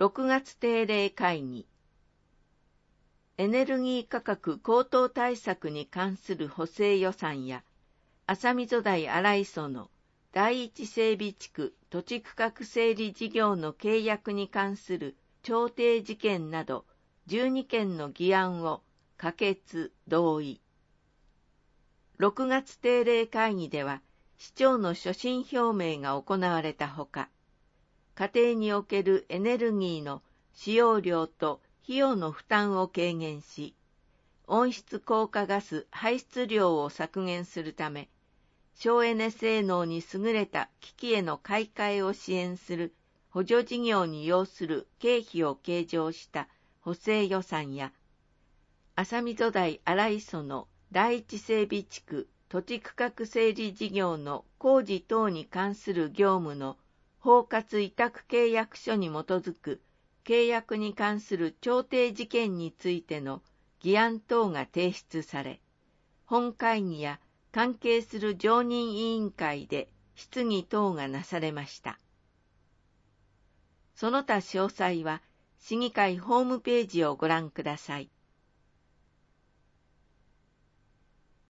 6月定例会議。エネルギー価格高騰対策に関する補正予算や、浅溝台荒磯の第一整備地区土地区画整理事業の契約に関する調停事件など12件の議案を可決・同意。6月定例会議では、市長の所信表明が行われたほか、家庭におけるエネルギーの使用量と費用の負担を軽減し、温室効果ガス排出量を削減するため、省エネ性能に優れた機器への買い替えを支援する補助事業に要する経費を計上した補正予算や、浅溝台荒磯の第一整備地区土地区画整理事業の工事等に関する業務の包括委託契約書に基づく契約に関する調停事件についての議案等が提出され、本会議や関係する常任委員会で質疑等がなされました。その他詳細は市議会ホームページをご覧ください。